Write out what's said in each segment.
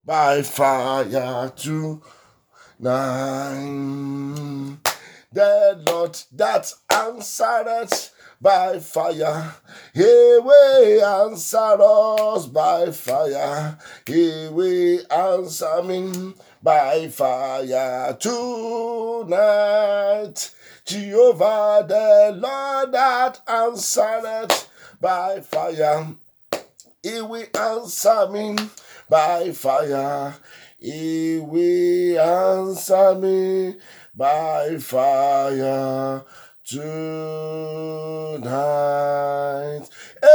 by fire tonight. The Lord that answered by fire, He will answer us by fire. He will answer me by fire tonight. Jehovah, the Lord that answered by fire, He will answer me by fire. He will answer me by fire tonight.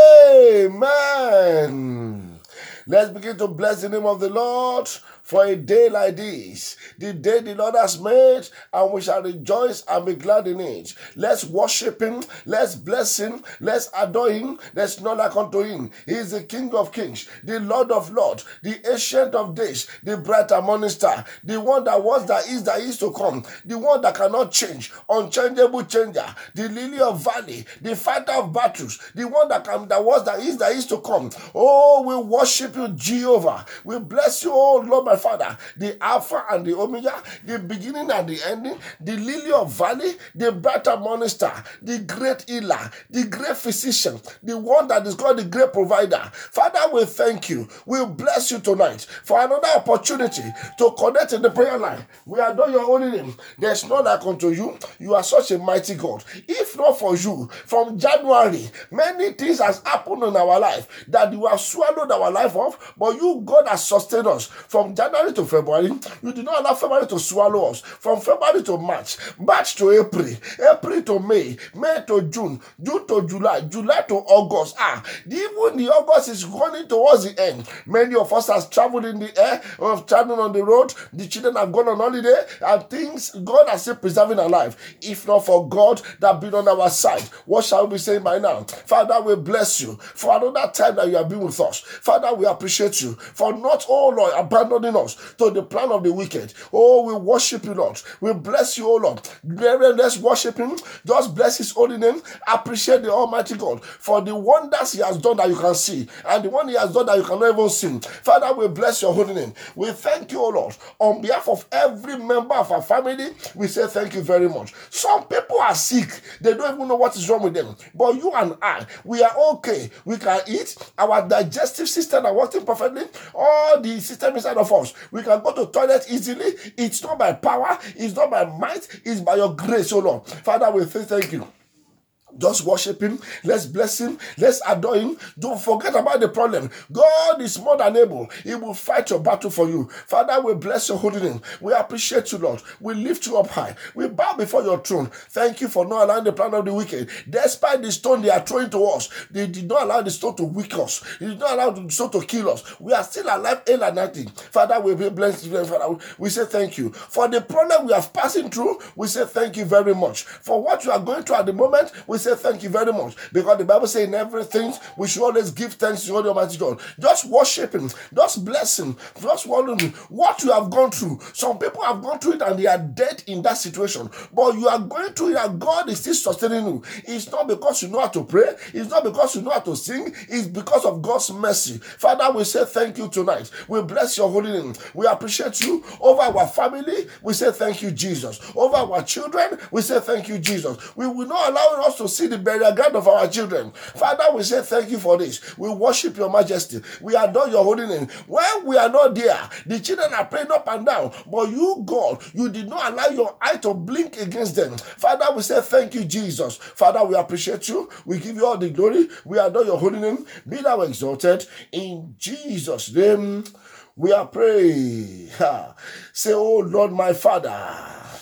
Amen. Let's begin to bless the name of the Lord for a day like this, the day the Lord has made, and we shall rejoice and be glad in it. Let's worship Him, let's bless Him, let's adore Him. There's none like unto Him. He is the King of kings, the Lord of lords, the Ancient of days, the bright and morning star, the one that was, that is to come, the one that cannot change, unchangeable changer, the lily of valley, the fighter of battles, the one that was, that is to come. Oh, we worship you, Jehovah. We bless you, oh Lord, my Father, the Alpha and the Omega, the beginning and the ending, the lily of valley, the bright and morning star, the great healer, the great physician, the one that is called the great provider. Father, we thank you. We bless you tonight for another opportunity to connect in the prayer line. We adore your holy name. There's none like unto you. You are such a mighty God. If not for you, from January, many things has happened in our life that you have swallowed our life off, but you, God, has sustained us from January to February. You did not allow February to swallow us. From February to March, March to April, April to May, May to June, June to July, July to August. Even the August is running towards the end. Many of us have traveled in the air, have traveled on the road. The children have gone on holiday, and things God has still preserving our life. If not for God that been on our side, what shall we be saying by now? Father, we bless you for another time that you have been with us. Father, we appreciate you for not, oh Lord, abandoning us to the plan of the wicked. Oh, we worship you, Lord. We bless you, oh Lord. Let's worship Him. Just bless His holy name. Appreciate the Almighty God for the wonders He has done that you can see, and the one He has done that you cannot even see. Father, we bless your holy name. We thank you, oh Lord. On behalf of every member of our family, we say thank you very much. Some people are sick. They don't even know what is wrong with them. But you and I, we are okay. We can eat. Our digestive system are working perfectly. All the system inside of us, we can go to toilet easily. It's not by power. It's not by might. It's by your grace, oh Lord. Father, we say thank you. Just worship Him. Let's bless Him. Let's adore Him. Don't forget about the problem. God is more than able. He will fight your battle for you. Father, we bless your holy name. We appreciate you, Lord. We lift you up high. We bow before your throne. Thank you for not allowing the plan of the wicked. Despite the stone they are throwing to us, they did not allow the stone to weaken us. They did not allow the stone to kill us. We are still alive, ill and nothing. Father, we bless you. Father, we say thank you. For the problem we are passing through, we say thank you very much. For what you are going through at the moment, we say thank you very much, because the Bible says in everything we should always give thanks to the Almighty God. Just worship Him, just bless Him, just wonder what you have gone through. Some people have gone through it and they are dead in that situation, but you are going through it and God is still sustaining you. It's not because you know how to pray, it's not because you know how to sing, it's because of God's mercy. Father, we say thank you tonight. We bless your holy name. We appreciate you over our family. We say thank you, Jesus. Over our children, we say thank you, Jesus. We will not allow us to see the burial ground of our children. Father, we say thank you for this. We worship your majesty. We adore your holy name. When we are not there, the children are praying up and down, but you, God, you did not allow your eye to blink against them. Father, we say thank you, Jesus. Father, we appreciate you. We give you all the glory. We adore your holy name. Be thou exalted. In Jesus' name, we are praying. Say, oh Lord, my Father,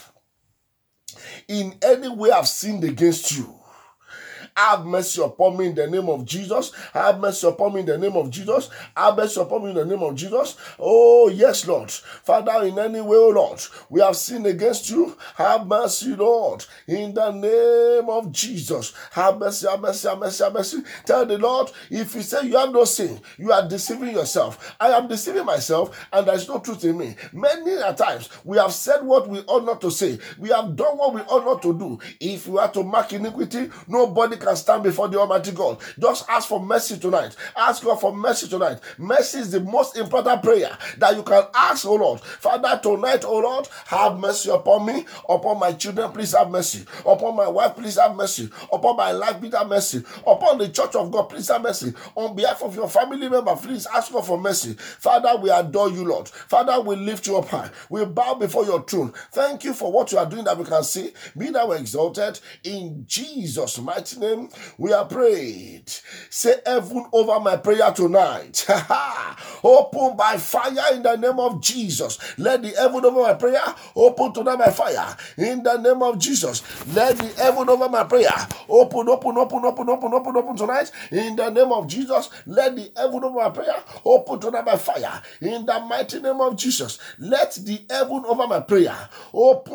in any way I've sinned against you, have mercy upon me in the name of Jesus. Have mercy upon me in the name of Jesus. Have mercy upon me in the name of Jesus. Oh, yes, Lord. Father, in any way, oh Lord, we have sinned against you. Have mercy, Lord, in the name of Jesus. Have mercy, have mercy, have mercy, have mercy. Tell the Lord, if you say you have no sin, you are deceiving yourself. I am deceiving myself, and there is no truth in me. Many a times, we have said what we ought not to say. We have done what we ought not to do. If you are to mark iniquity, nobody can can stand before the Almighty God. Just ask for mercy tonight. Ask God for mercy tonight. Mercy is the most important prayer that you can ask, oh Lord. Father, tonight, oh Lord, have mercy upon me, upon my children, please have mercy. Upon my wife, please have mercy. Upon my life, please have mercy. Upon the church of God, please have mercy. On behalf of your family member, please ask God for mercy. Father, we adore you, Lord. Father, we lift you up high. We bow before your throne. Thank you for what you are doing that we can see. Be thou exalted. In Jesus' mighty name, we are prayed. Say heaven over my prayer tonight. Open by fire in the name of Jesus. Let the heaven over my prayer open tonight by fire. In the name of Jesus. Let the heaven over my prayer open tonight. In the name of Jesus. Let the heaven over my prayer open tonight by fire. In the mighty name of Jesus. Let the heaven over my prayer open.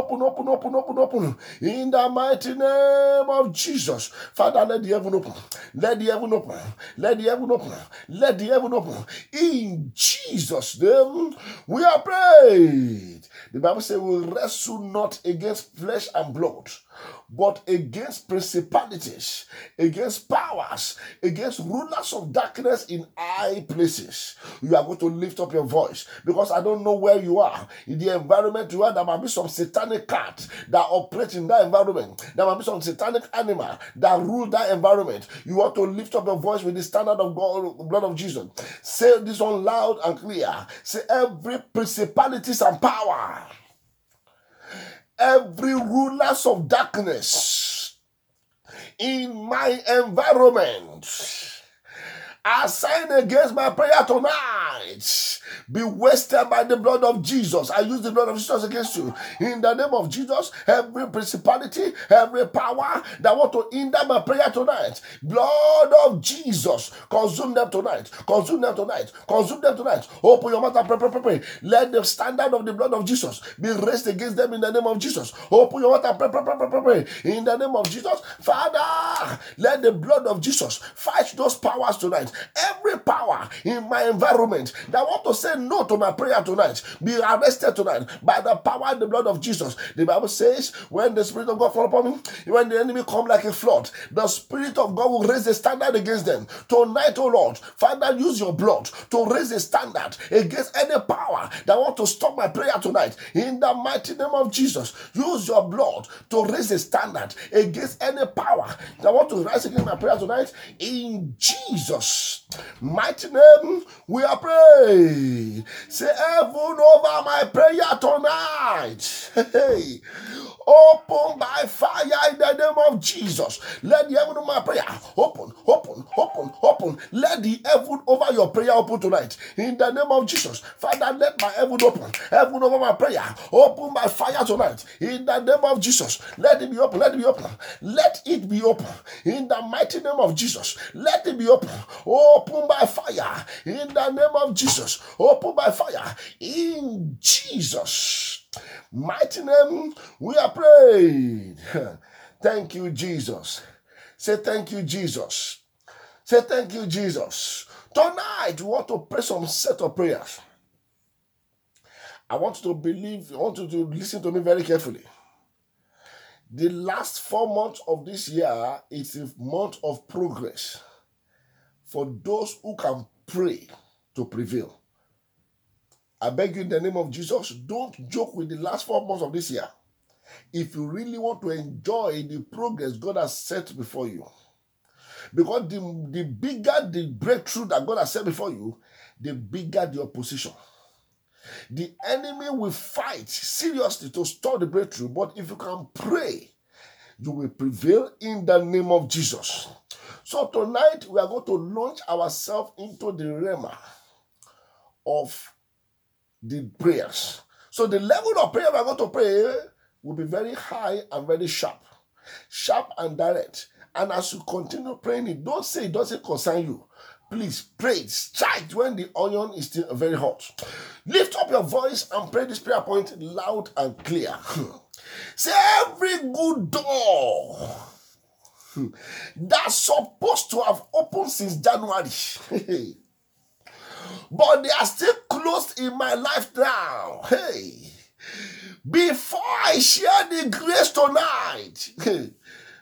In the mighty name of Jesus. Father, let the heaven open. Let the heaven open. Let the heaven open. Let the heaven open. In Jesus' name, we are prayed. The Bible says we wrestle not against flesh and blood, but against principalities, against powers, against rulers of darkness in high places. You are going to lift up your voice, because I don't know where you are. In the environment you are, there might be some satanic cat that operates in that environment. There might be some satanic animal that rule that environment. You want to lift up your voice with the standard of God, blood of Jesus. Say this one loud and clear. Say every principalities and power, every rulers of darkness in my environment, assigned against my prayer tonight, be wasted by the blood of Jesus. I use the blood of Jesus against you. In the name of Jesus, every principality, every power that want to hinder my prayer tonight, blood of Jesus, consume them tonight. Consume them tonight. Consume them tonight. Open your mouth and pray. Let the standard of the blood of Jesus be raised against them in the name of Jesus. Open your mouth and pray. In the name of Jesus, Father, let the blood of Jesus fight those powers tonight. Every power in my environment that want to say no to my prayer tonight, be arrested tonight by the power and the blood of Jesus. The Bible says, when the Spirit of God fall upon me, when the enemy come like a flood, the Spirit of God will raise a standard against them. Tonight, oh Lord, Father, use your blood to raise a standard against any power that want to stop my prayer tonight. In the mighty name of Jesus, use your blood to raise a standard against any power that want to rise against my prayer tonight. In Jesus' mighty name, we are praying. Say heaven over my prayer tonight. Hey. Open by fire in the name of Jesus. Let the heaven over my prayer open. Let the heaven over your prayer open tonight. In the name of Jesus. Father, let my heaven open. Heaven over my prayer open by fire tonight. In the name of Jesus. Let it be open. Let it be open. Let it be open. In the mighty name of Jesus. Let it be open. Open by fire. In the name of Jesus. Open by fire. In Jesus' mighty name, we are praying. Thank you, Jesus. Say thank you, Jesus. Say thank you, Jesus. Tonight, we want to pray some set of prayers. I want you to listen to me very carefully. The last 4 months of this year is a month of progress for those who can pray to prevail. I beg you in the name of Jesus, don't joke with the last 4 months of this year. If you really want to enjoy the progress God has set before you. Because the bigger the breakthrough that God has set before you, the bigger the opposition. The enemy will fight seriously to stop the breakthrough, but if you can pray, you will prevail in the name of Jesus. So tonight, we are going to launch ourselves into the realm of the prayers. So the level of prayer we are going to pray will be very high and very sharp and direct. And as you continue praying it, don't say it doesn't concern you. Please pray it. Strike when the onion is still very hot. Lift up your voice and pray this prayer point loud and clear. Say every good door that's supposed to have opened since January, but they are still closed in my life now. Hey, before I share the grace tonight,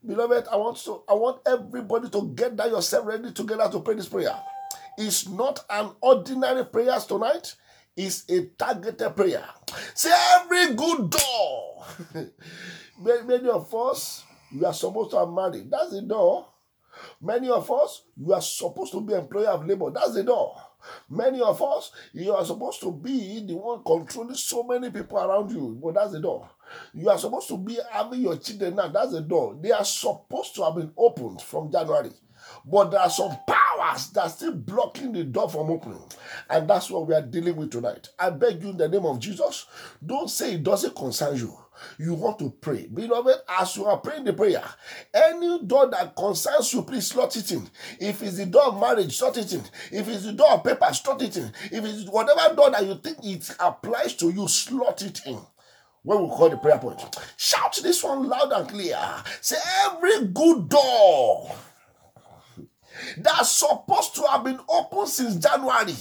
Beloved, I want everybody to get that yourself ready together to pray this prayer. It's not an ordinary prayer tonight. It's a targeted prayer. Say every good door. Many of us, we are supposed to have married. That's the door. Many of us, you are supposed to be employer of labor. That's the door. Many of us, you are supposed to be the one controlling so many people around you. But that's the door. You are supposed to be having your children now. That's the door. They are supposed to have been opened from January. But there are some powers that are still blocking the door from opening. And that's what we are dealing with tonight. I beg you in the name of Jesus, don't say it doesn't concern you. You want to pray. Beloved, as you are praying the prayer, any door that concerns you, please slot it in. If it's the door of marriage, slot it in. If it's the door of paper, slot it in. If it's whatever door that you think it applies to you, slot it in. When we call the prayer point, shout this one loud and clear. Say every good door that's supposed to have been open since January,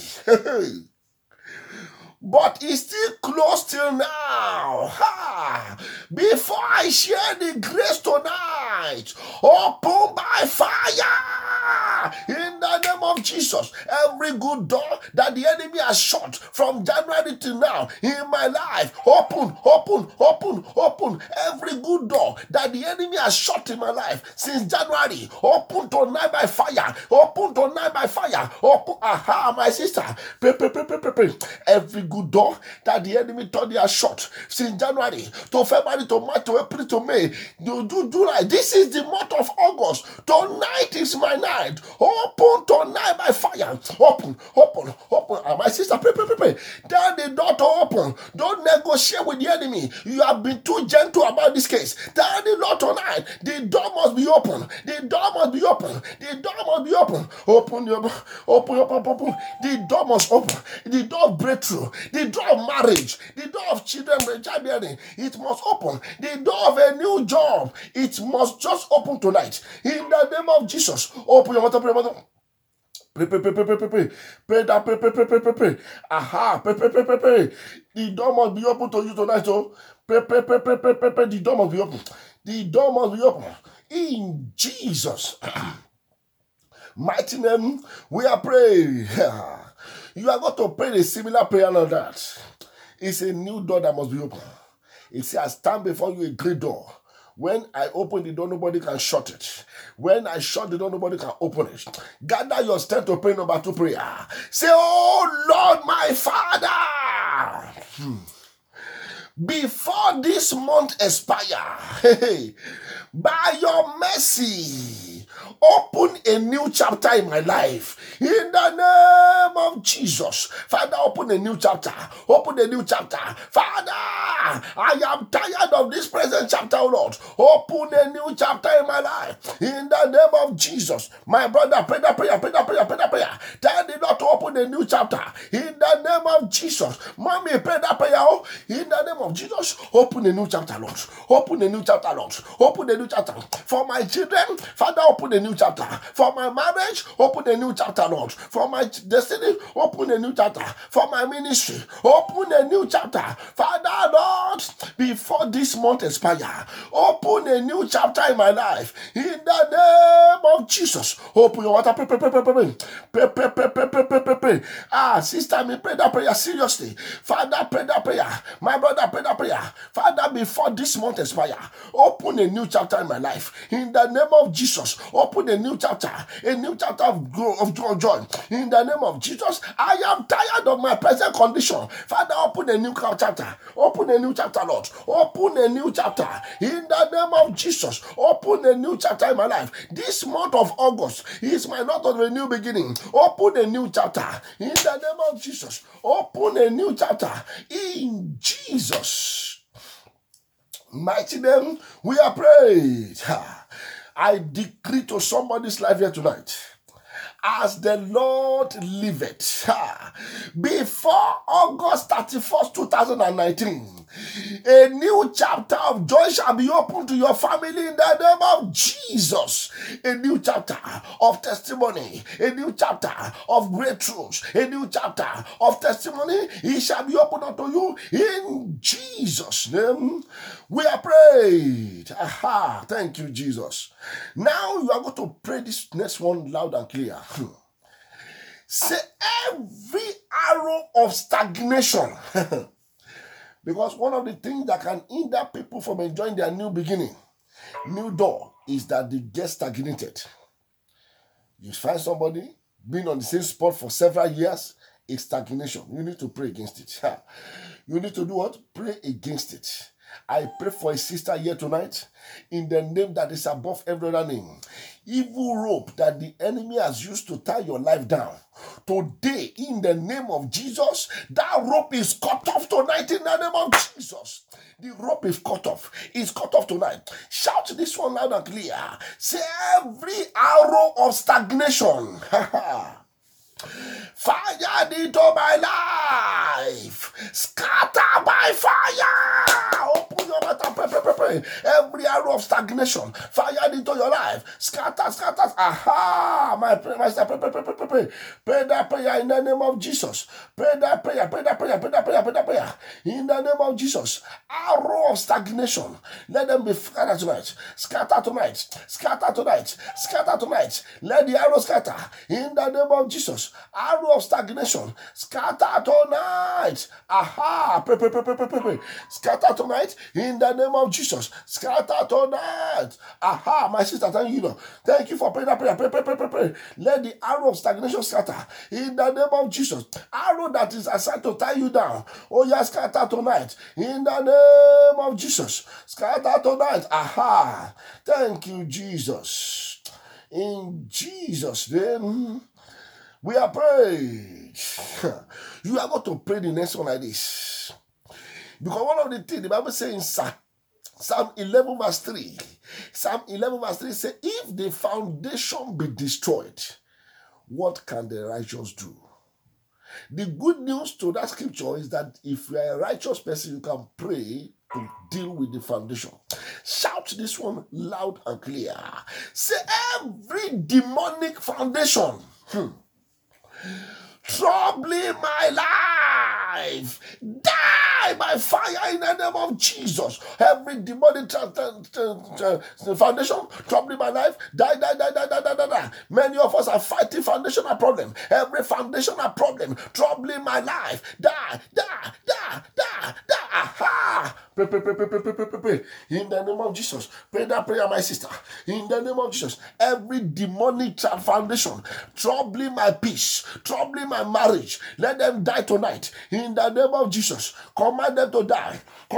but it's still closed till now. Before I share the grace tonight, open by fire in the name of Jesus. Every good door that the enemy has shut from January till now in my life, open. Every good door that the enemy has shut in my life since January, open tonight by fire. Open tonight by fire. Open, my sister. Pray. Every good door that the enemy thought they had shut since January to February to March to April to May to July. This is the month of August. Tonight is my night. Open tonight by fire. Open. My sister, pray. Tell the door to open. Don't negotiate with the enemy. You have been too gentle about this case. Tell the Lord tonight. The door must be open. The door must be open. The door must be open. Open. The door must open. The door of breakthrough. The door of marriage. The door of children. It must open. The door of a new job. It must just open tonight. In the name of Jesus. Open your mouth. Pray. Pray. Pray. The door must be open to you tonight. Oh. Pray. The door must be open. The door must be open. In Jesus' mighty name, we are praying. You are going to pray a similar prayer like that. It's a new door that must be open. It says, I stand before you a great door. When I open the door, nobody can shut it. When I shut the door, nobody can open it. Gather your strength to pray number 2 prayer. Say, oh Lord, my Father, before this month expire, by your mercy, open a new chapter in my life. In the name of Jesus. Father, open a new chapter. Open a new chapter. Father, I am tired of this present chapter, oh Lord. Open a new chapter in my life. In the name of Jesus. My brother, pray that prayer. Tell the Lord to open a new chapter. In the name of Jesus. Mommy, pray that prayer. Oh. In the name of Jesus. Open a new chapter, Lord. Open a new chapter, Lord. Open a new chapter. For my children, Father, open a new chapter. For my marriage, open a new chapter, Lord. For my destiny, open a new chapter. For my ministry, open a new chapter. Father, Lord, before this month expire, open a new chapter in my life. In the name of Jesus. Open your water. Pray. Sister, me pray that prayer seriously. Father, pray that prayer. My brother, pray that prayer. Father, before this month expire, open a new chapter in my life. In the name of Jesus, open a new chapter of joy. In the name of Jesus, I am tired of my present condition. Father, open a new chapter. Open a new chapter, Lord. Open a new chapter. In the name of Jesus, open a new chapter in my life. This month of August is my month of a new beginning. Open a new chapter. In the name of Jesus, open a new chapter. In Jesus' mighty name, we are prayed. I decree to somebody's life here tonight, as the Lord liveth, before August 31st, 2019, A new chapter of joy shall be opened to your family in the name of Jesus. A new chapter of testimony, a new chapter of breakthroughs, a new chapter of testimony. It shall be opened unto you in Jesus' name. We are prayed. Aha, thank you, Jesus. Now you are going to pray this next one loud and clear. Say every arrow of stagnation. Because one of the things that can hinder people from enjoying their new beginning, new door, is that they get stagnated. You find somebody being on the same spot for several years, it's stagnation. You need to pray against it. You need to do what? Pray against it. I pray for a sister here tonight in the name that is above every other name. Evil rope that the enemy has used to tie your life down. Today, in the name of Jesus, that rope is cut off tonight in the name of Jesus. The rope is cut off. It's cut off tonight. Shout this one loud and clear. Say every arrow of stagnation. Fire into my life. Scatter by fire. Open your mouth and pray. Every arrow of stagnation. Fire into your life. Scatter. Aha. My sister, pray. Pray that prayer in the name of Jesus. Pray that prayer. In the name of Jesus. Arrow of stagnation. Let them be scattered tonight. Scatter tonight. Let the arrow scatter. In the name of Jesus. Arrow of stagnation, scatter tonight. Aha, pray. Scatter tonight in the name of Jesus. Scatter tonight. Aha, my sister, thank you. Thank you for praying that prayer. Pray. Let the arrow of stagnation scatter in the name of Jesus. Arrow that is assigned to tie you down. Oh, yes, scatter tonight in the name of Jesus. Scatter tonight. Aha, thank you, Jesus. In Jesus' name. We are prayed. You are going to pray the next one like this. Because one of the things the Bible says in Psalm 11 verse 3. Psalm 11 verse 3 says, if the foundation be destroyed, what can the righteous do? The good news to that scripture is that if you are a righteous person, you can pray to deal with the foundation. Shout this one loud and clear. Say every demonic foundation troubling my life, die by fire in the name of Jesus. Every demonic foundation troubling my life, die. Many of us are fighting foundational problem. Every foundational problem troubling my life, die. Aha. Pray. In the name of Jesus. Pray that prayer, my sister. In the name of Jesus. Every demonic foundation troubling my peace, troubling my marriage, let them die tonight. In the name of Jesus. Command them to die.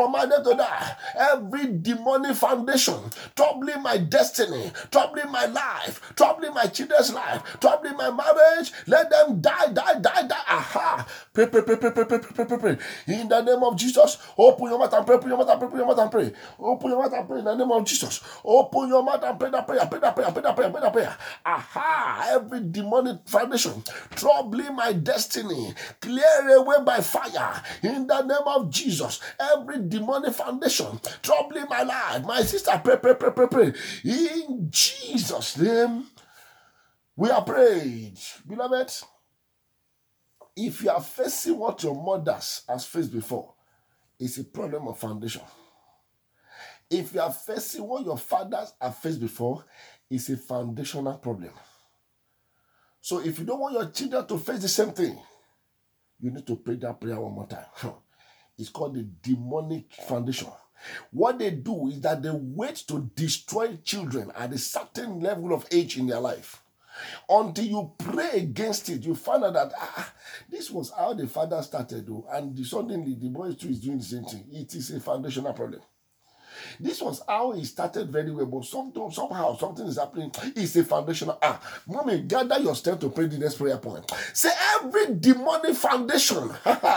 Every demonic foundation troubling my destiny, troubling my life, troubling my children's life, troubling my marriage, let them die. Aha. Pray. In the name of Jesus. Open your mouth and pray. Open your mouth and pray in the name of Jesus. Open your mouth and pray that prayer. Aha. Every demonic foundation troubling my destiny, clear away by fire in the name of Jesus. Every demonic foundation troubling my life, my sister, pray. In Jesus' name, we are prayed. Beloved, if you are facing what your mothers has faced before, it's a problem of foundation. If you are facing what your fathers have faced before, it's a foundational problem. So if you don't want your children to face the same thing, you need to pray that prayer one more time. It's called the demonic foundation. What they do is that they wait to destroy children at a certain level of age in their life. Until you pray against it, you find out that this was how the father started, and suddenly the boy too is doing the same thing. It is a foundational problem. This was how he started very well, but somehow something is happening. It's a foundational. Mommy, gather your strength to pray the next prayer point. Say every demonic foundation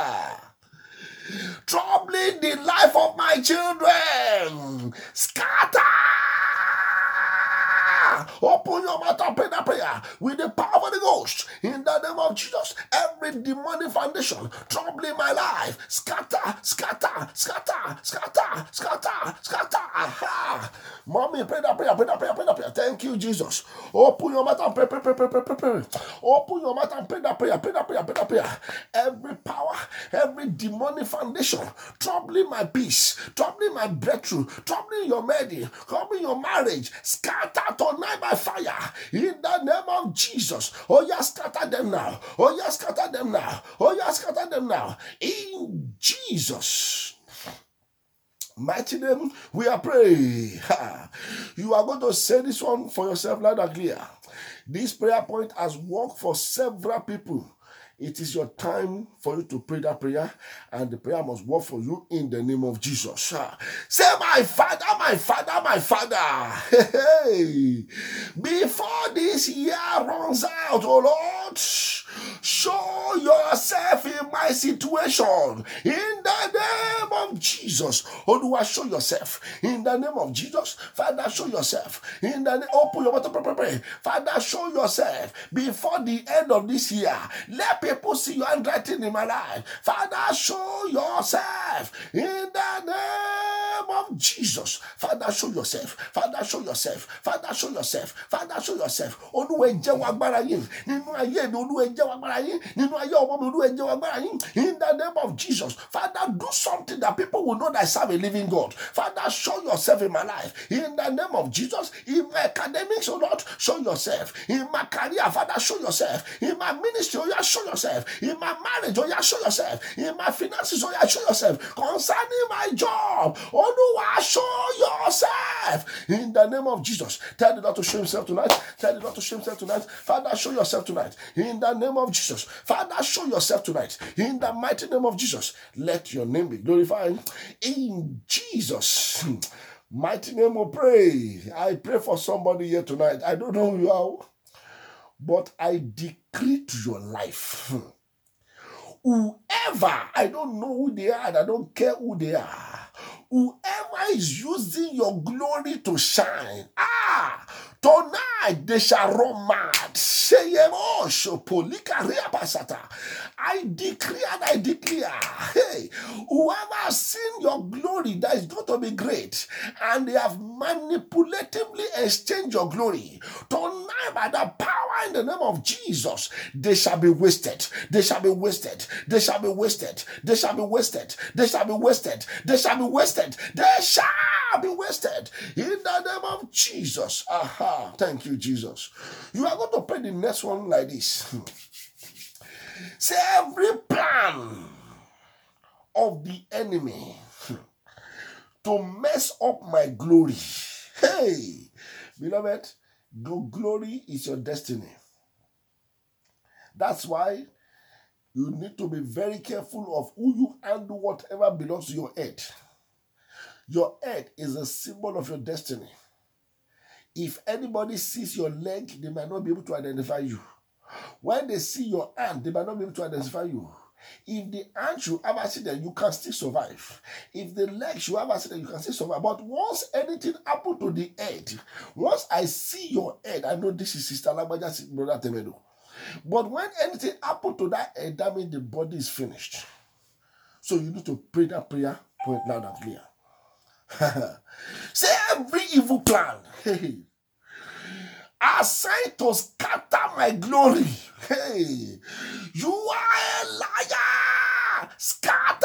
troubling the life of my children, scatter Open your mouth and pray that prayer with the power of the Ghost. In the name of Jesus, every demonic foundation troubling my life, scatter, scatter, scatter, scatter, scatter, scatter. Aha. Mommy, pray that prayer, pray that prayer, pray that prayer. Thank you, Jesus. Open your mouth and pray, pray, pray, pray, pray, pray, pray. Open your mouth and pray that prayer, pray that prayer, pray that prayer. Every power, every demonic foundation troubling my peace, troubling my breakthrough, troubling your wedding, troubling your marriage, scatter tonight by fire. In the name of Jesus. Oh, yeah, scatter them now. Oh, yeah, scatter them now. Oh, yeah, scatter them now. In Jesus' mighty name, we are praying. You are going to say this one for yourself loud and clear. This prayer point has worked for several people. It is your time for you to pray that prayer, and the prayer must work for you in the name of Jesus. Say, my Father, my Father, my Father. Hey, before this year runs out, oh Lord, show yourself in my situation. In the name of Jesus. Oh, do I show yourself? In the name of Jesus. Father, show yourself. In the name, open your mouth, pray. Father, show yourself before the end of this year. Let people see your handwriting in my life. Father, show yourself in the name of Jesus. Father, show yourself. Father, show yourself. Father, show yourself. Father, show yourself. Olúwa jẹ́wọ́ agbára yín nínú ayé mi. Olúwa jẹ́wọ́ agbára yín nínú ayé ọmọ mi. Olúwa jẹ́wọ́ agbára yín in the name of Jesus. Father, do something that people will know that I serve a living God. Father, show yourself in my life in the name of Jesus. In my academics, oh Lord, show yourself. In my career, Father, show yourself. In my ministry, oh yeah, show yourself. In my marriage, oh yeah, show yourself. In my finances, oh yeah, show yourself. Concerning my job, oh no, show yourself. In the name of Jesus, tell the Lord to show himself tonight. Tell the Lord to show himself tonight. Father, show yourself tonight. In the name of Jesus, Father, show yourself tonight. In the mighty name of Jesus, let your name be glorified. In Jesus' mighty name we pray. I pray for somebody here tonight. I don't know who you are, but I decree to your life. Whoever, I don't know who they are, and I don't care who they are. Whoever is using your glory to shine, tonight they shall run mad. I decree and I declare, hey, whoever has seen your glory that is going to be great, and they have manipulatively exchanged your glory, tonight by the power in the name of Jesus, they shall be wasted. They shall be wasted. They shall be wasted. They shall be wasted. They shall be wasted. They shall be wasted. They shall be wasted. In the name of Jesus. Aha. Thank you, Jesus. You are going to pray the next one like this. Say, every plan of the enemy to mess up my glory. Hey, beloved, your glory is your destiny. That's why you need to be very careful of who you handle whatever belongs to your head. Your head is a symbol of your destiny. If anybody sees your leg, they might not be able to identify you. When they see your hand, they might not be able to identify you. If the hand should have accident, you can still survive. If the leg should have accident, you can still survive. But once anything happens to the head, once I see your head, I know this is Sister Lagbaja's brother Temedo. But when anything happens to that head, that means the body is finished. So you need to pray that prayer point loud and clear. Say, every evil plan assigned to scatter my glory. Hey, you are a liar. Scatter.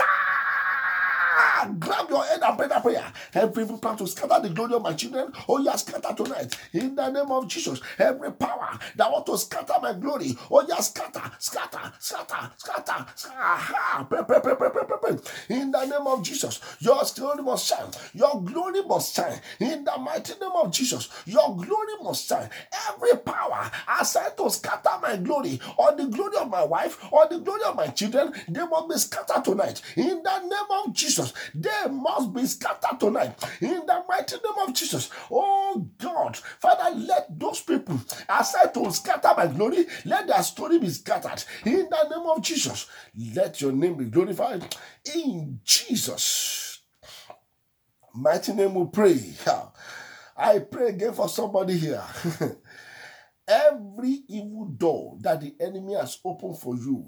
Grab your head and pray that prayer. Every evil plan to scatter the glory of my children, oh yeah, scatter tonight. In the name of Jesus. Every power that want to scatter my glory, oh yeah, scatter, scatter, scatter, scatter, scatter. Pray. In the name of Jesus, your glory must shine. Your glory must shine. In the mighty name of Jesus, your glory must shine. Every power assigned to scatter my glory, or the glory of my wife, or the glory of my children, they must be scattered tonight. In the name of Jesus, they must be scattered tonight. In the mighty name of Jesus. Oh God, Father, let those people assigned to scatter my glory, let their story be scattered. In the name of Jesus, let your name be glorified. In Jesus' mighty name we pray. I pray again for somebody here. Every evil door that the enemy has opened for you,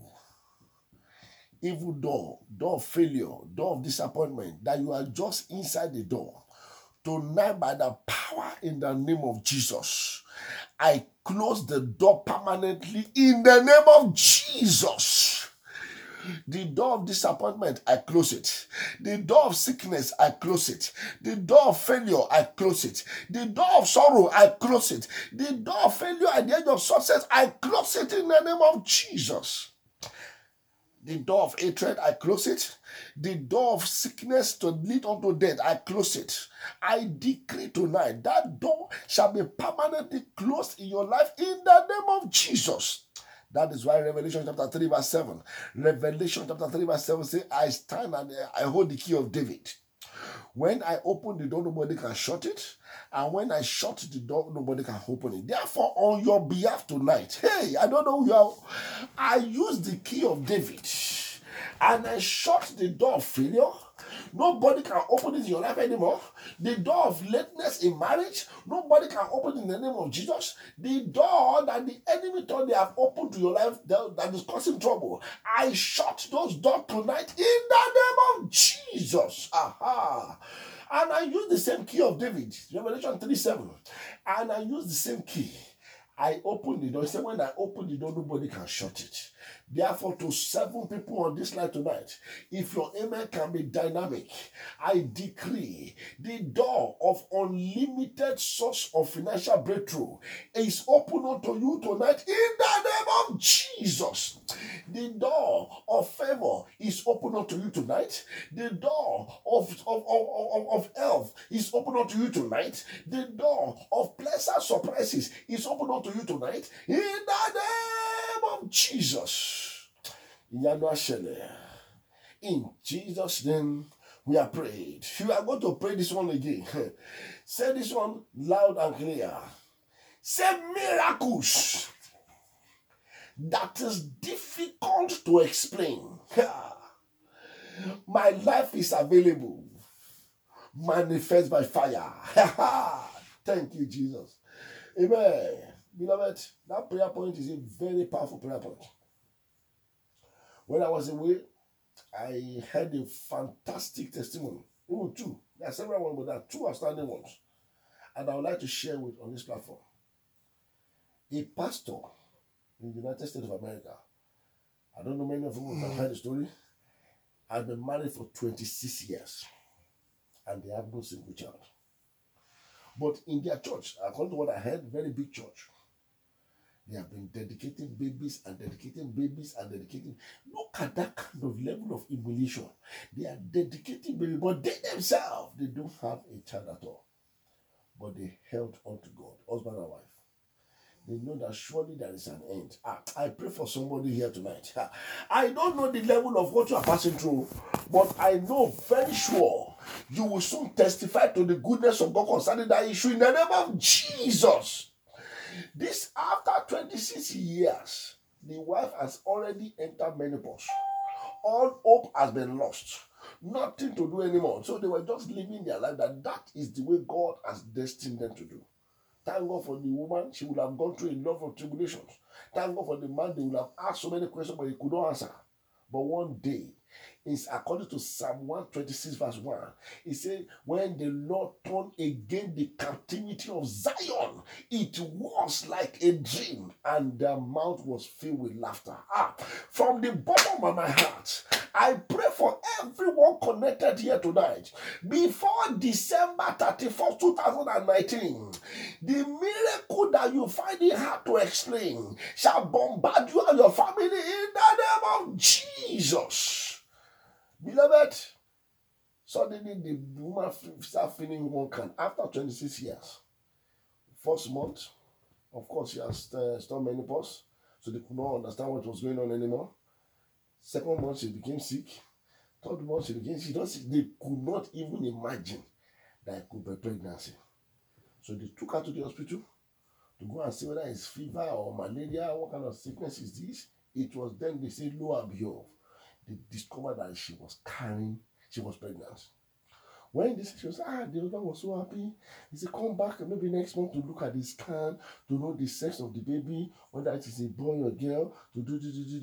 evil door, door of failure, door of disappointment, that you are just inside the door. Tonight, by the power in the name of Jesus, I close the door permanently in the name of Jesus. The door of disappointment, I close it. The door of sickness, I close it. The door of failure, I close it. The door of sorrow, I close it. The door of failure at the edge of success, I close it in the name of Jesus. The door of hatred, I close it. The door of sickness to lead unto death, I close it. I decree tonight that door shall be permanently closed in your life in the name of Jesus. That is why Revelation chapter 3 verse 7. Revelation chapter 3 verse 7 says, I stand and I hold the key of David. When I open the door, nobody can shut it. And when I shut the door, nobody can open it. Therefore, on your behalf tonight, hey, I don't know who you are. I use the key of David. And I shut the door of failure. Nobody can open it in your life anymore. The door of lateness in marriage, nobody can open it in the name of Jesus. The door that the enemy thought they have opened to your life that is causing trouble, I shut those doors tonight in the name of Jesus. Aha. And I use the same key of David, Revelation 3:7. And I use the same key. I open the door. He said, when I open the door, nobody can shut it. Therefore, to 7 people on this line tonight, if your amen can be dynamic, I decree the door of unlimited source of financial breakthrough is open unto you tonight in the name of Jesus. The door of favor is open unto you tonight. The door of health is open unto you tonight. The door of pleasant surprises is open unto you tonight in the name of Jesus. In Jesus' name, we are prayed. You are going to pray this one again. Say this one loud and clear. Say miracles that is difficult to explain. My life is available. Manifest by fire. Thank you, Jesus. Amen. Beloved, that prayer point is a very powerful prayer point. When I was away, I had a fantastic testimony. Even 2. There are several ones, but there are 2 outstanding ones. And I would like to share with on this platform. A pastor in the United States of America, I don't know many of you have heard the story, has been married for 26 years. And they have no single child. But in their church, according to what I heard, very big church, they have been dedicating babies and dedicating babies and dedicating. Look at that kind of level of humiliation. They are dedicating babies, but they themselves, they don't have a child at all. But they held on to God, husband and wife. They know that surely there is an end. I pray for somebody here tonight. I don't know the level of what you are passing through, but I know very sure you will soon testify to the goodness of God concerning that issue in the name of Jesus. This after 26 years, the wife has already entered menopause. All hope has been lost. Nothing to do anymore. So they were just living their life that is the way God has destined them to do. Thank God for the woman. She would have gone through a lot of tribulations. Thank God for the man. They would have asked so many questions, but he could not answer. But one day, it's according to Psalm 126 verse 1. It says, when the Lord turned again the captivity of Zion, it was like a dream, and their mouth was filled with laughter. From the bottom of my heart, I pray for everyone connected here tonight. Before December 31st, 2019, the miracle that you find it hard to explain shall bombard you and your family in the name of Jesus. Beloved, suddenly the woman started feeling one kind after 26 years. First month, of course, she has stopped menopause, so they could not understand what was going on anymore. Second month, she became sick. Third month, she became sick. They could not even imagine that it could be pregnancy. So they took her to the hospital to go and see whether it's fever or malaria, what kind of sickness is this. It was then they said, lo and behold, they discovered that she was pregnant. When this was, the husband was so happy. He said, come back maybe next month to look at the scan, to know the sex of the baby, whether it is a boy or girl, to do.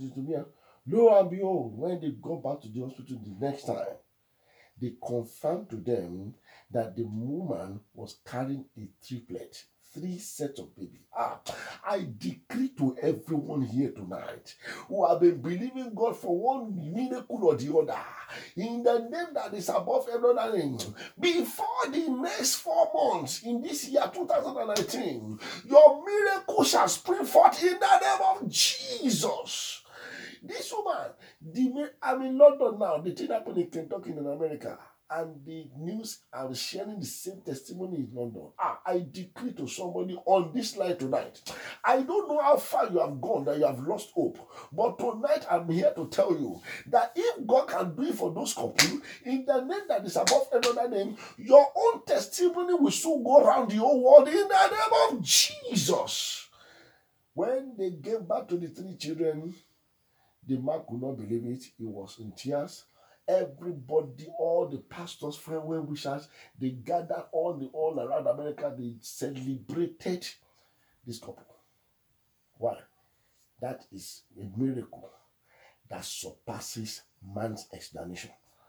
Lo and behold, when they go back to the hospital the next time, they confirmed to them that the woman was carrying a triplet, 3 sets of baby. I decree to everyone here tonight who have been believing God for one miracle or the other, in the name that is above every other name, before the next 4 months in this year 2019, your miracle shall spring forth in the name of Jesus. This woman, I'm in London now. The thing happened in Kentucky in America. And the news, I'm sharing the same testimony in London. I decree to somebody on this line tonight. I don't know how far you have gone, that you have lost hope. But tonight, I'm here to tell you that if God can do it for those couple, in the name that is above another name, your own testimony will soon go around the whole world in the name of Jesus. When they gave back to the 3 children, the man could not believe it. He was in tears. Everybody, all the pastors, friends, well wishers, they gathered all around America. They celebrated this couple. Why? That is a miracle that surpasses man's explanation.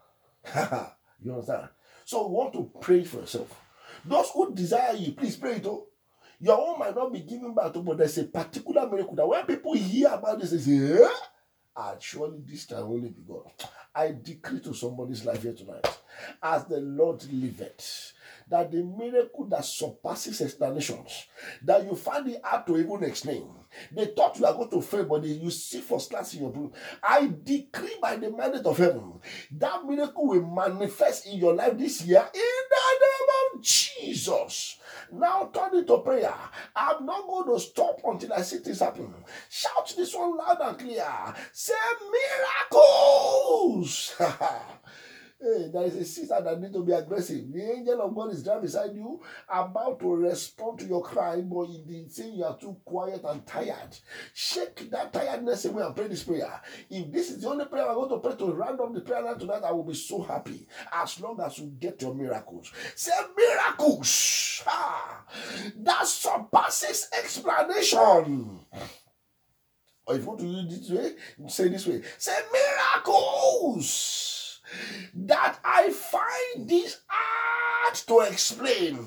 You understand? So we want to pray for yourself. Those who desire you, please pray it. Your own might not be given back to, but there's a particular miracle that when people hear about this, they say, surely this can only be God. I decree to somebody's life here tonight, as the Lord liveth, that the miracle that surpasses explanations, that you find it hard to even explain. They thought you are going to fail, but you see first class in your room. I decree by the mandate of heaven, that miracle will manifest in your life this year in the name of Jesus. Now turn it to prayer. I'm not going to stop until I see this happen. Shout this one loud and clear. Say miracles. Hey, there is a sister that needs to be aggressive. The angel of God is there beside you, about to respond to your cry, but you say you are too quiet and tired. Shake that tiredness away and pray this prayer. If this is the only prayer I'm going to pray to round up the prayer line tonight, I will be so happy, as long as you get your miracles. Say miracles that surpasses explanation. Or if you want to use this way, say this way. Say miracles that I find this hard to explain.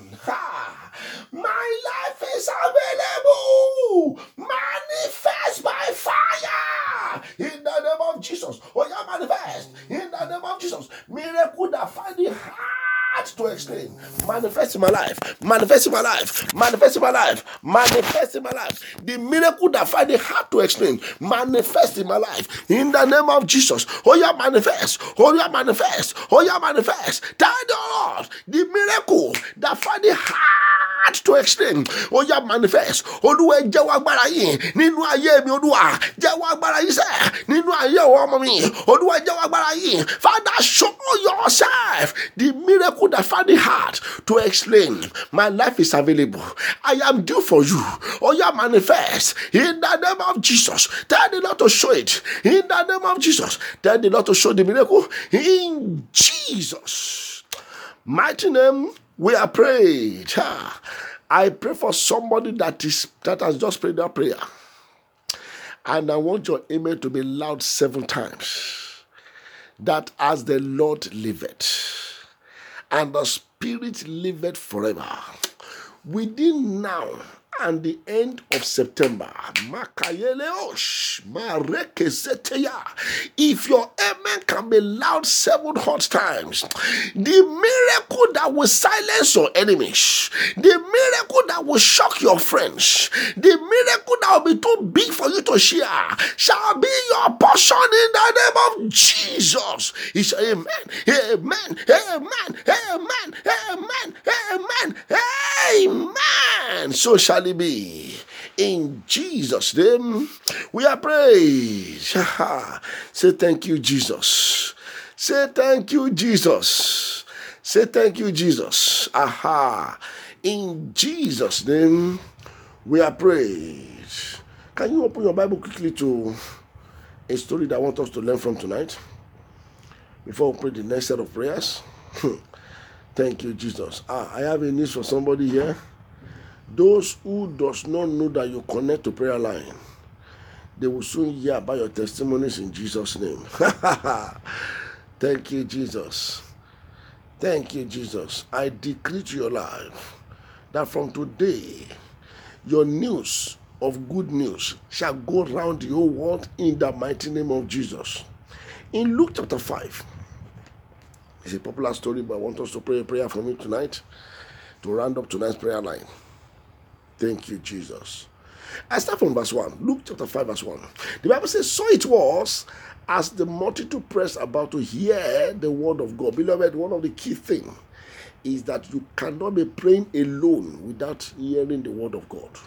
My life is available. Manifest by fire in the name of Jesus. Oh yeah, manifest in the name of Jesus. Miracle that find it hard to explain. Manifest in my life. Manifest in my life. Manifest in my life. Manifest in my life. The miracle that find it hard to explain. Manifest in my life. In the name of Jesus. Oh yeah, manifest. Oh yeah, manifest. Oh yeah, manifest. Tell the Lord the miracle that find it hard to explain. Oh yeah, manifest. Olúwa jẹ́wọ́ agbára yín nínú ayé mi. Olúwa jẹ́wọ́ agbára yín sẹ́ nínú ayé ọmọ mi. Olúwa jẹ́wọ́ agbára yín. Father, show yourself the miracle that find it hard to explain. My life is available. I am due for you. Oh yeah, manifest in the name of Jesus. Tell the Lord to show it in the name of Jesus. Tell the Lord to show the miracle in Jesus' mighty name. We are prayed. I pray for somebody that has just prayed that prayer. And I want your amen to be loud 7 times. That as the Lord liveth, and the Spirit liveth forever, within now and the end of September, if your amen can be loud 7 hot times, the miracle that will silence your enemies, the miracle that will shock your friends, the miracle that will be too big for you to share, shall be your portion in the name of Jesus. It's amen, amen, amen, amen, amen, amen, amen. So shall it be. In Jesus' name, we are praised. Say thank you, Jesus. Say thank you, Jesus. Say thank you, Jesus. In Jesus' name, we are praised. Can you open your Bible quickly to a story that I want us to learn from tonight? Before we pray the next set of prayers. Thank you, Jesus. I have a news for somebody here. Those who does not know that you connect to prayer line, they will soon hear about your testimonies in Jesus' name. Thank you, Jesus. Thank you, Jesus. I decree to your life that from today, your news of good news shall go round the whole world in the mighty name of Jesus. In Luke chapter 5, it's a popular story, but I want us to pray a prayer for me tonight to round up tonight's prayer line. Thank you, Jesus. I start from verse 1. Luke chapter 5, verse 1. The Bible says, so it was as the multitude pressed about to hear the word of God. Beloved, one of the key things is that you cannot be praying alone without hearing the word of God.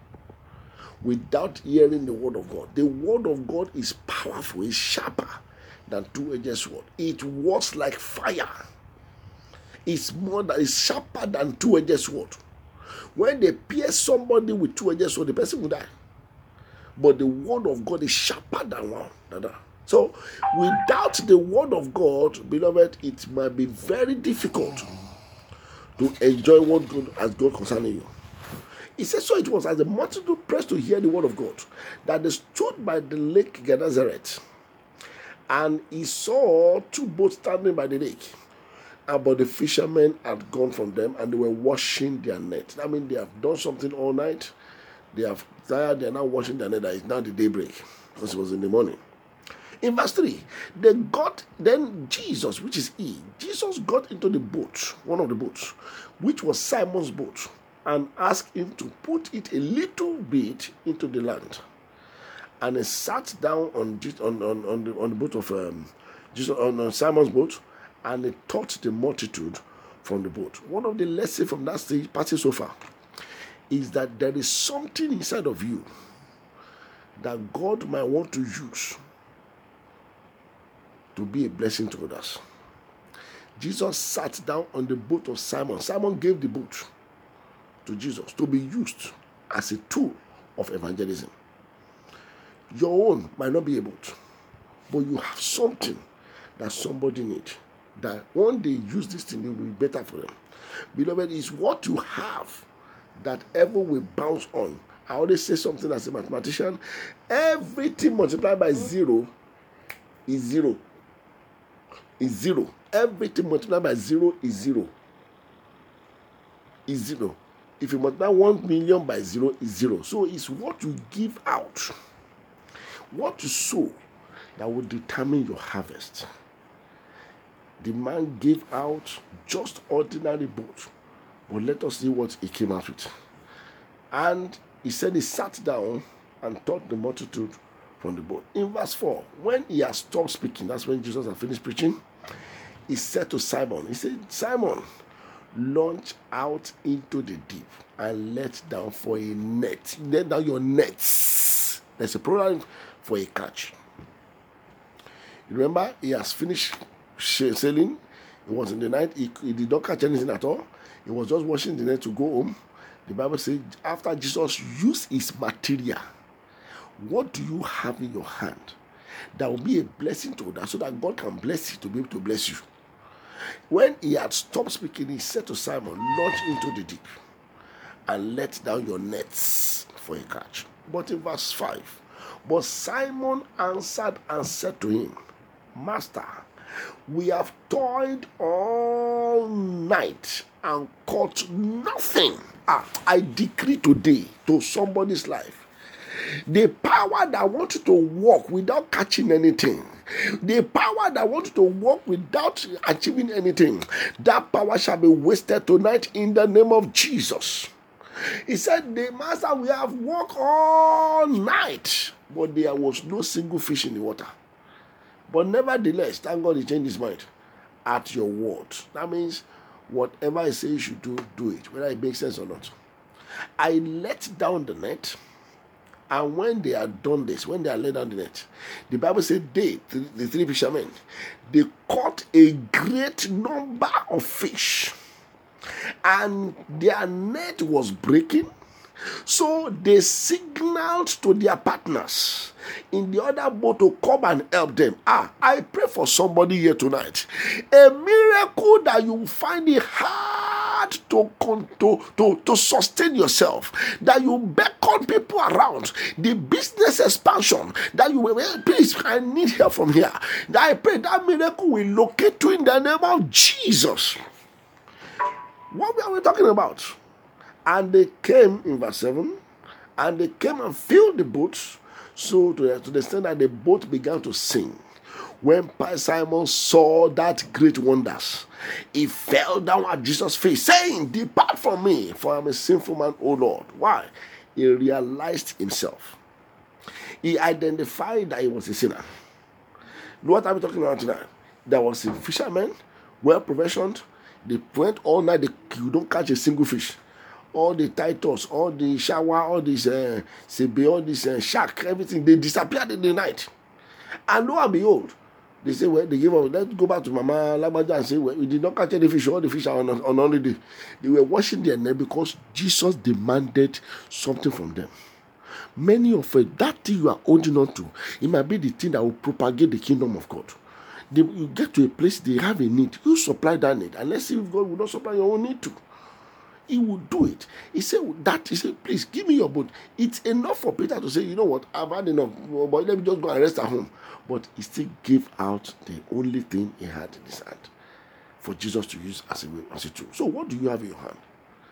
Without hearing the word of God. The word of God is powerful, it's sharper than two-edged sword. It was like fire. It's sharper than two-edged sword. When they pierce somebody with two-edged sword, the person will die. But the word of God is sharper than one. So, without the word of God, beloved, it might be very difficult to enjoy what God has done concerning you. He says, so it was as the multitude pressed to hear the word of God, that they stood by the lake Gennesaret, and he saw two boats standing by the lake. But the fishermen had gone from them, and they were washing their net. I mean, they have done something all night. They have tired. They are now washing their net. That is now the daybreak, because it was in the morning. In verse 3, then Jesus, which is he, Jesus got into the boat, one of the boats, which was Simon's boat, and asked him to put it a little bit into the land. And he sat down on the boat of Jesus, on Simon's boat, and he taught the multitude from the boat. One of the lessons from that passage so far is that there is something inside of you that God might want to use to be a blessing to others. Jesus sat down on the boat of Simon. Simon gave the boat to Jesus to be used as a tool of evangelism. Your own might not be able to, but you have something that somebody needs, that one day use this thing, it will be better for them. Beloved, it's what you have that ever will bounce on. I always say something as a mathematician: everything multiplied by zero is zero. Is zero. Everything multiplied by zero is zero. Is zero. If you multiply 1 million by zero is zero. So it's what you give out, what you sow, that will determine your harvest. The man gave out just ordinary boat, but let us see what he came out with. And he said he sat down and taught the multitude from the boat. In verse 4, when he had stopped speaking, that's when Jesus had finished preaching, he said to Simon, he said, Simon, launch out into the deep and let down for a net. Let down your nets. There's a program for a catch. Remember, he has finished sailing. It was in the night. He did not catch anything at all. He was just washing the net to go home. The Bible says, after Jesus used his material, what do you have in your hand that will be a blessing to others, so that God can bless you to be able to bless you? When he had stopped speaking, he said to Simon, launch into the deep and let down your nets for a catch. But in verse 5, but Simon answered and said to him, Master, we have toiled all night and caught nothing. I decree today to somebody's life, the power that wants you to walk without catching anything, the power that wants you to walk without achieving anything, that power shall be wasted tonight in the name of Jesus. He said, the master, we have walked all night, but there was no single fish in the water. But nevertheless, thank God he changed his mind at your word. That means whatever I say you should do, do it, whether it makes sense or not. I let down the net, and when they had done this, when they had let down the net, the Bible said the three fishermen, they caught a great number of fish, and their net was breaking, So they signaled to their partners in the other boat to come and help them. I pray for somebody here tonight. A miracle that you find it hard to sustain yourself, that you beckon people around, the business expansion, that you will, please, I need help from here. That I pray that miracle will locate you in the name of Jesus. What are we talking about? And they came, in verse 7, and they came and filled the boats, so to the extent that the boat began to sink. When Simon saw that great wonders, he fell down at Jesus' feet, saying, "Depart from me, for I am a sinful man, O Lord." Why? He realized himself. He identified that he was a sinner. What are we talking about tonight? There was a fisherman, well professioned. They went all night, you don't catch a single fish. All the Titus, all the shower, all this sebe, all this shark, everything, they disappeared in the night. And lo and behold, they say, well, they give up. Let's go back to Mama Lagbaja and say, well, we did not catch any fish. All the fish are on holiday. They were washing their net because Jesus demanded something from them. Many of it, that thing you are holding on to, it might be the thing that will propagate the kingdom of God. You get to a place, they have a need. You supply that need. And let's see if God will not supply your own need too. He will do it. He said, please give me your boat. It's enough for Peter to say, you know what, I've had enough, but let me just go and rest at home. But he still gave out the only thing he had in his hand for Jesus to use as a tool. So what do you have in your hand?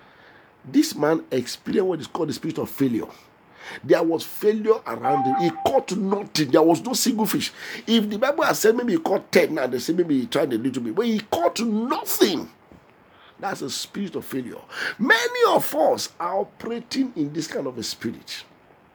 This man experienced what is called the spirit of failure. There was failure around him. He caught nothing. There was no single fish. If the Bible has said maybe he caught 10, now they say maybe he tried a little bit, but he caught nothing. That's a spirit of failure. Many of us are operating in this kind of a spirit.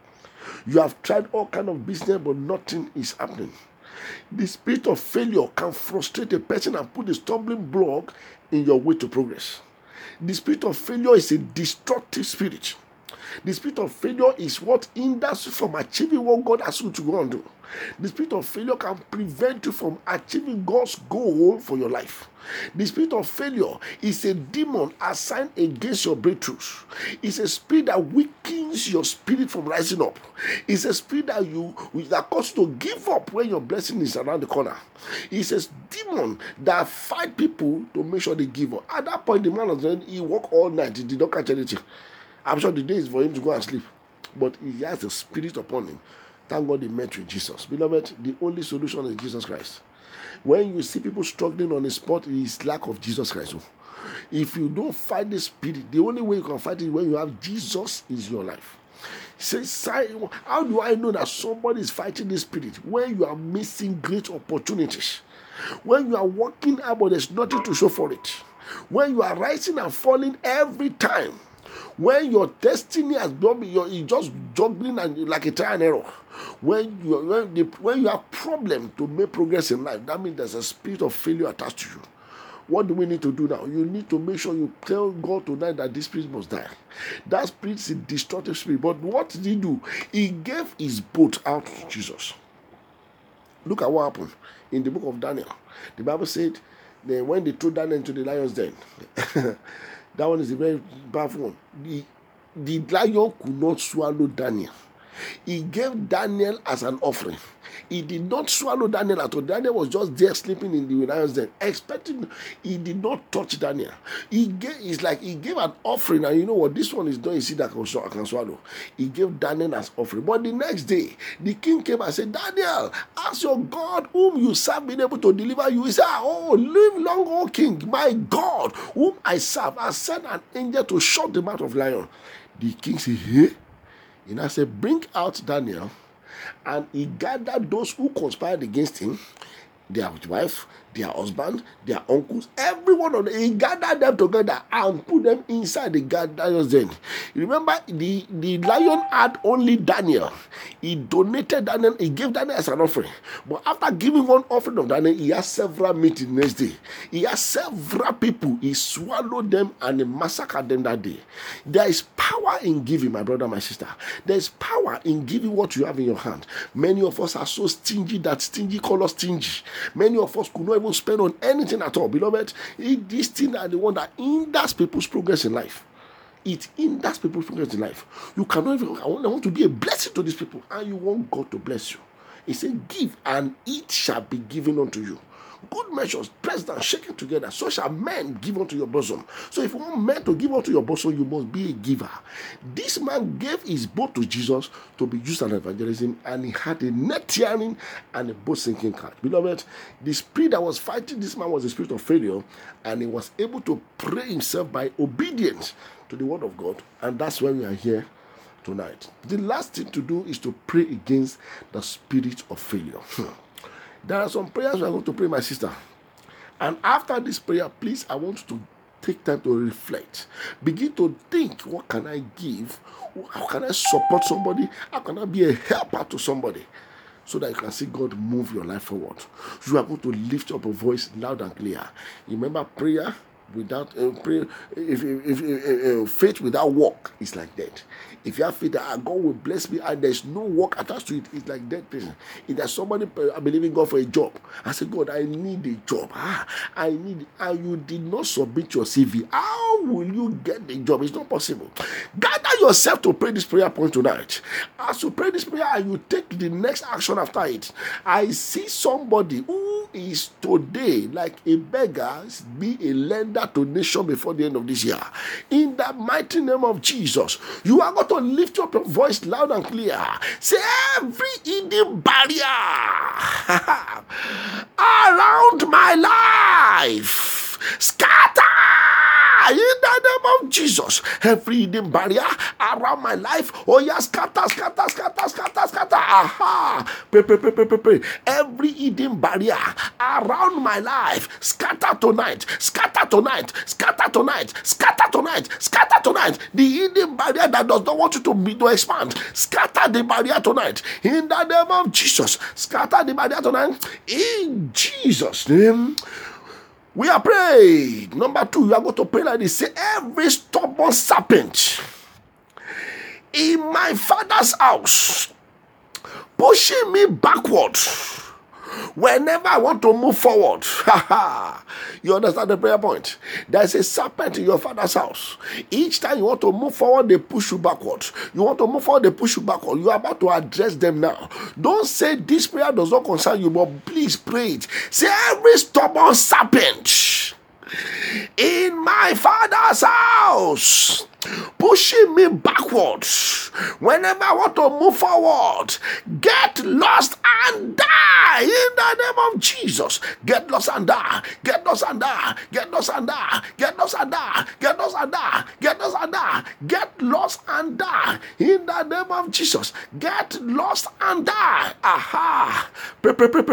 You have tried all kind of business, but nothing is happening. The spirit of failure can frustrate a person and put a stumbling block in your way to progress. The spirit of failure is a destructive spirit. The spirit of failure is what hinders you from achieving what God has you to go and do. The spirit of failure can prevent you from achieving God's goal for your life. The spirit of failure is a demon assigned against your breakthroughs. It's a spirit that weakens your spirit from rising up. It's a spirit that causes you to give up when your blessing is around the corner. It's a demon that fight people to make sure they give up. At that point, the man was saying he worked all night. He did not catch anything. I'm sure the day is for him to go and sleep. But he has a spirit upon him. Thank God he met with Jesus. Beloved, the only solution is Jesus Christ. When you see people struggling on the spot, it is lack of Jesus Christ. If you don't fight the spirit, the only way you can fight it is when you have Jesus in your life. Say, how do I know that somebody is fighting the spirit? When you are missing great opportunities. When you are working out but there's nothing to show for it. When you are rising and falling every time. When your destiny has done, you're just juggling and like a trial and error. When you have problem to make progress in life, that means there's a spirit of failure attached to you. What do we need to do now? You need to make sure you tell God tonight that this spirit must die. That spirit is a destructive spirit. But what did he do? He gave his boat out to Jesus. Look at what happened in the book of Daniel. The Bible said that when they threw Daniel into the lion's den, that one is a very powerful one. The lion could not swallow Daniel. He gave Daniel as an offering. He did not swallow Daniel at all. Daniel was just there sleeping in the lion's den, expecting. He did not touch Daniel. He gave an offering, and you know what? This one is done. You see that I can swallow. He gave Daniel as offering. But the next day, the king came and said, Daniel, ask your God whom you serve been able to deliver you. He said, live long, O king. My God, whom I serve, has sent an angel to shut the mouth of lion. The king said, hey? He now said, bring out Daniel. And he gathered those who conspired against him, their wife, their husband, their uncles, every one of them. He gathered them together and put them inside the lion's den. Remember, the lion had only Daniel. He donated Daniel. He gave Daniel as an offering. But after giving one offering of Daniel, he has several meat the next day. He has several people. He swallowed them and he massacred them that day. There is power in giving, my brother, my sister. There is power in giving what you have in your hand. Many of us are so stingy that stingy call us stingy. Many of us could not even spend on anything at all. Beloved, these things are the one that hinders people's progress in life. it hinders people's progress in life. You cannot even, I want to be a blessing to these people, and you want God to bless you. He said, give, and it shall be given unto you. Good measures, pressed down, shaken together, so shall men give unto your bosom. So if you want men to give unto your bosom, you must be a giver. This man gave his boat to Jesus to be used in evangelism, and he had a net tearing and a boat sinking car. Beloved, the spirit that was fighting this man was the spirit of failure, and he was able to pray himself by obedience to the word of God, and that's why we are here tonight. The last thing to do is to pray against the spirit of failure. There are some prayers we are going to pray, my sister. And after this prayer, please, I want you to take time to reflect. Begin to think, what can I give? How can I support somebody? How can I be a helper to somebody? So that you can see God move your life forward. You are going to lift up a voice loud and clear. Remember, prayer without faith without work is like dead. If you have faith that God will bless me and there's no work attached to it, it's like dead person. If there's somebody believing God for a job, I say, God, I need a job. I need, and you did not submit your CV. How will you get the job? It's not possible. Gather yourself to pray this prayer point tonight. As you pray this prayer and you take the next action after it, I see somebody who is today like a beggar, be a lender to nation before the end of this year. In the mighty name of Jesus, you are going to lift up your voice loud and clear. Say, every hidden barrier around my life, scatter in the name of Jesus. Every hidden barrier around my life, oh yeah, scatter. Pray. Every hidden barrier around my life, scatter tonight. The hidden barrier that does not want you to expand, scatter the barrier tonight. In the name of Jesus, scatter the barrier tonight. In Jesus' name, we are praying. Number 2, you are going to pray like this. Say, every stubborn serpent in my father's house pushing me backward whenever I want to move forward. You understand the prayer point? There's a serpent in your father's house. Each time you want to move forward, they push you backward. You want to move forward, they push you backward. You are about to address them now. Don't say this prayer does not concern you, but please pray it. Say, every stubborn serpent in my father's house pushing me backwards whenever I want to move forward, get lost and die in the name of Jesus. Get lost and die. Get lost and die. Get lost and die. Get lost and die. Get lost and die. Get lost and die. Get lost and die in the name of Jesus. Get lost and die. Aha. Pray.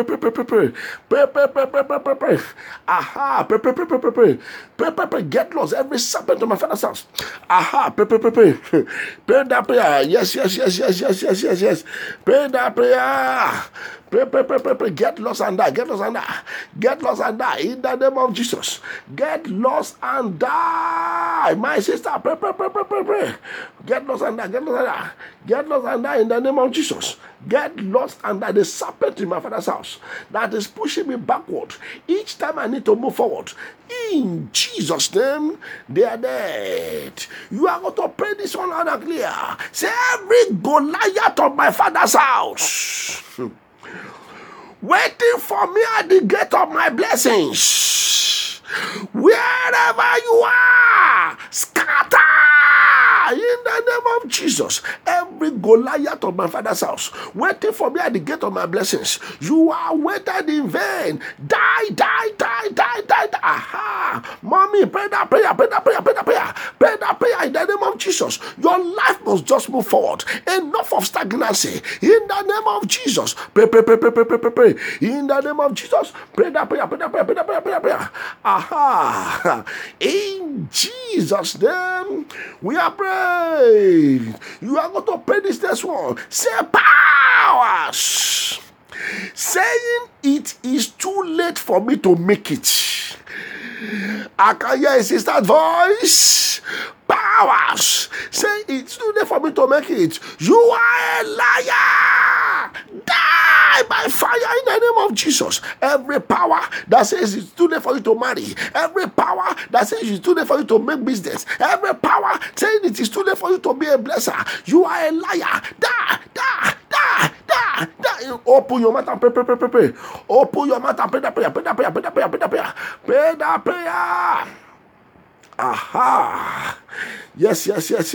Aha. Pray. Get lost. Every serpent to my father's house. Aha. Pray. Pray that prayer. Yes. Pray that prayer. Pray. Get lost and die. Get lost and die. Get lost and die in the name of Jesus. Get lost and die. My sister, pray. Get lost and die. Get lost and die. Get lost and die in the name of Jesus. Get lost and die. The serpent in my father's house that is pushing me backward each time I need to move forward. In Jesus' name, they are dead. You are going to pray this one loud and clear. Say, every Goliath of my father's house waiting for me at the gate of my blessings, wherever you are, scatter in the name of Jesus. Every Goliath of my father's house waiting for me at the gate of my blessings, you are waited in vain. Die. Aha. Mommy, pray that prayer. Pray that prayer in the name of Jesus. Your life must just move forward. Enough of stagnancy in the name of Jesus. Pray in the name of Jesus. Pray that prayer. Aha. In Jesus' name, we are praying. You are going to pray this next one. Say, powers saying it is too late for me to make it. I can hear a sister's voice. Powers say it's too late for me to make it. You are a liar. Die by fire in the name of Jesus. Every power that says it's too late for you to marry, every power that says it's too late for you to make business, every power power saying it is too late for you to be a blesser, you are a liar. Die. Open your mouth and pray. Open your mouth and pray that prayer. Pray that prayer. Aha. Yes.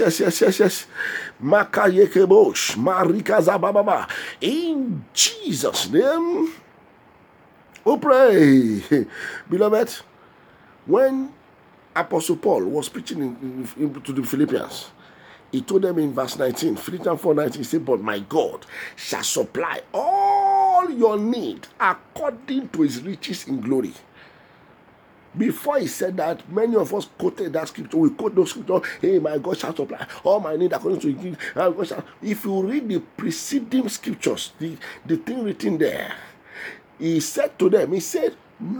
Makayekebosh. Marika Zababa. In Jesus' name, we pray. Beloved, when Apostle Paul was preaching to the Philippians, he told them in verse 19, Philippians 4:19, he said, but my God shall supply all your need according to his riches in glory. Before he said that, many of us quoted that scripture. We quote those scriptures. Hey, my God shall supply all my need according to his riches. If you read the preceding scriptures, the thing written there, he said to them, he said,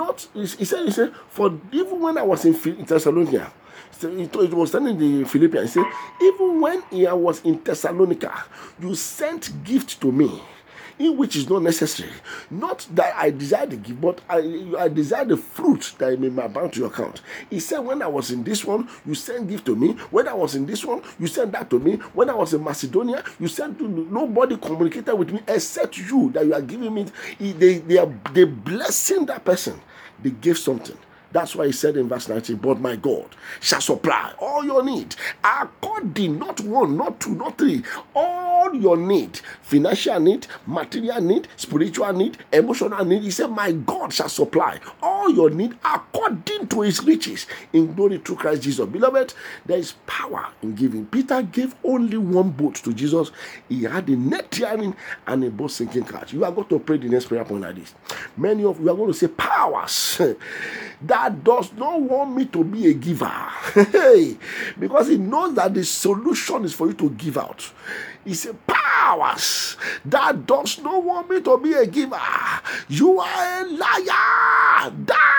for even when I was in Thessalonica, it was telling the Philippians, he said, even when I was in Thessalonica, you sent gift to me, in which is not necessary. Not that I desire the gift, but I desire the fruit that may be abound to your account. He said, when I was in this one, you sent gift to me. When I was in this one, you sent that to me. When I was in Macedonia, you sent to nobody communicated with me except you, that you are giving me. They blessing that person. They gave something. That's why he said in verse 19, but my God shall supply all your need according, not one, not two, not three, all your need, financial need, material need, spiritual need, emotional need. He said, my God shall supply all your need according to his riches in glory through Christ Jesus. Beloved, there is power in giving. Peter gave only one boat to Jesus. He had a net tearing and a boat sinking catch. You are going to pray the next prayer point like this. Many of you are going to say, powers that does not want me to be a giver. Because he knows that the solution is for you to give out. He said, powers that does not want me to be a giver, you are a liar.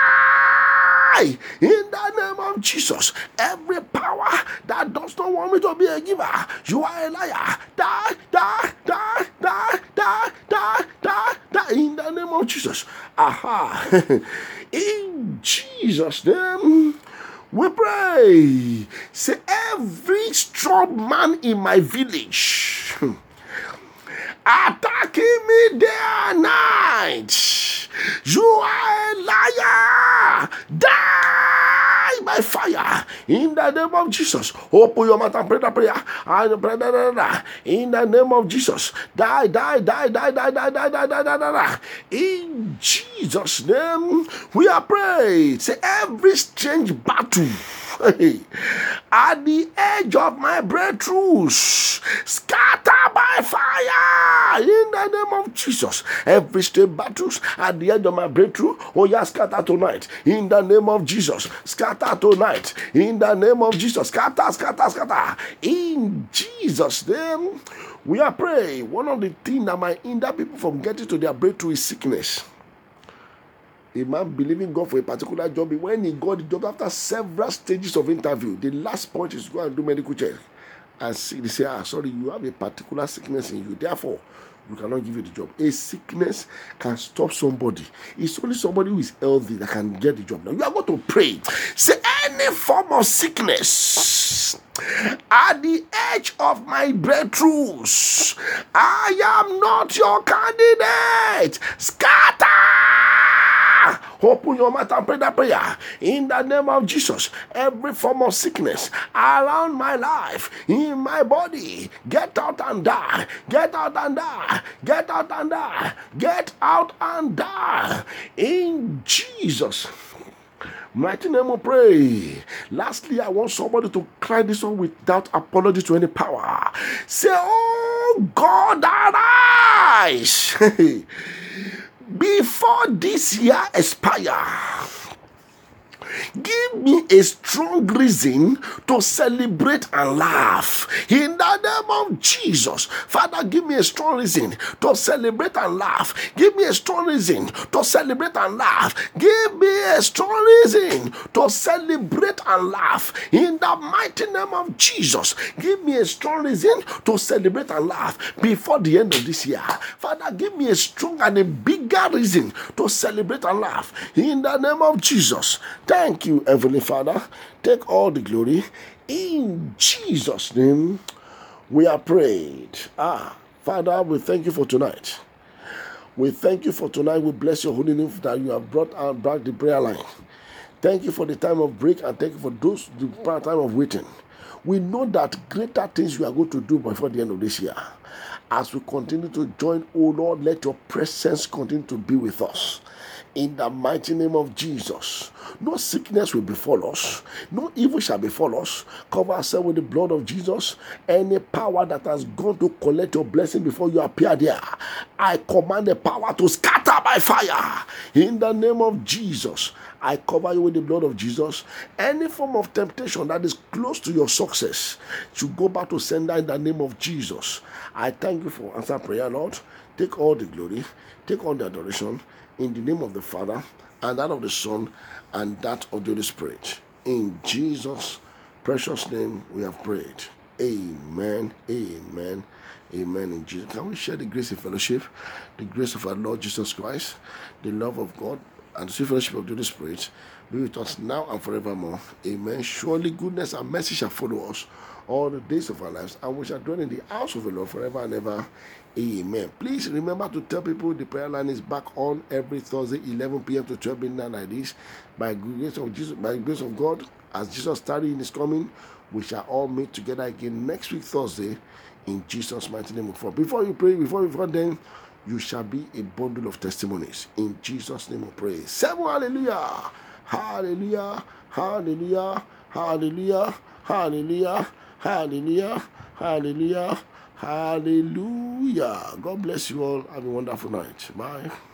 Die in the name of Jesus. Every power that does not want me to be a giver, you are a liar. Die in the name of Jesus. Aha. In Jesus' name, we pray. Say, every strong man in my village attacking me day and night, you are a liar. Die by fire in the name of Jesus. Open your mouth and pray that prayer. In the name of Jesus. Die. In Jesus' name, we are praying. Say, every strange battle at the edge of my breakthroughs, scatter by fire in the name of Jesus. Every strange battles at the edge of my breakthrough, oh yeah, scatter tonight in the name of Jesus. Scatter tonight in the name of Jesus. Scatter in Jesus' name. We are praying. One of the things that might hinder people from getting to their breakthrough is sickness. A man believing God for a particular job, when he got the job after several stages of interview, the last point is to go and do medical check and see. They say, sorry, you have a particular sickness in you, therefore we cannot give you the job. A sickness can stop somebody. It's only somebody who is healthy that can get the job. Now you are going to pray. Say, any form of sickness at the edge of my breakthroughs, I am not your candidate. Scatter. Open your mouth and pray that prayer. In the name of Jesus, every form of sickness around my life, in my body, get out and die. Get out and die. Get out and die. Get out and die. In Jesus' mighty name we pray. Lastly, I want somebody to cry this one without apology to any power. Say, oh God, arise. Before this year expire, give me a strong reason to celebrate and laugh. In the name of Jesus. Father, give me a strong reason to celebrate and laugh. Give me a strong reason to celebrate and laugh. Give me a strong reason to celebrate and laugh. In the mighty name of Jesus. Give me a strong reason to celebrate and laugh before the end of this year. Father, give me a strong and a bigger reason to celebrate and laugh. In the name of Jesus. Thank you, Heavenly Father. Take all the glory In Jesus' name, we are prayed. Father, we thank you for tonight. We thank you for tonight. We bless your holy name that you have brought back the prayer line. Thank you for the time of break and thank you for the time of waiting. We know that greater things you are going to do before the end of this year. As we continue to join, oh Lord, let your presence continue to be with us. In the mighty name of Jesus, no sickness will befall us, no evil shall befall us. Cover ourselves with the blood of Jesus. Any power that has gone to collect your blessing before you appear there, I command the power to scatter by fire. In the name of Jesus, I cover you with the blood of Jesus. Any form of temptation that is close to your success should go back to sender in the name of Jesus. I thank you for answer prayer, Lord. Take all the glory, take all the adoration. In the name of the Father, and that of the Son, and that of the Holy Spirit. In Jesus' precious name we have prayed. Amen, amen, amen. In Jesus, can we share the grace of fellowship, the grace of our Lord Jesus Christ, the love of God, and the sweet fellowship of the Holy Spirit be with us now and forevermore. Amen. Surely goodness and mercy shall follow us all the days of our lives, and we shall dwell in the house of the Lord forever and ever. Amen. Please remember to tell people the prayer line is back on every Thursday, 11 p.m. to 12 midnight like this. By grace of Jesus, by the grace of God, as Jesus started in His coming, we shall all meet together again next week Thursday. In Jesus' mighty name, before you pray, before then, you shall be a bundle of testimonies. In Jesus' name we pray. 7 hallelujah, hallelujah, hallelujah, hallelujah, hallelujah, hallelujah, hallelujah, hallelujah. God bless you all. Have a wonderful night. Bye.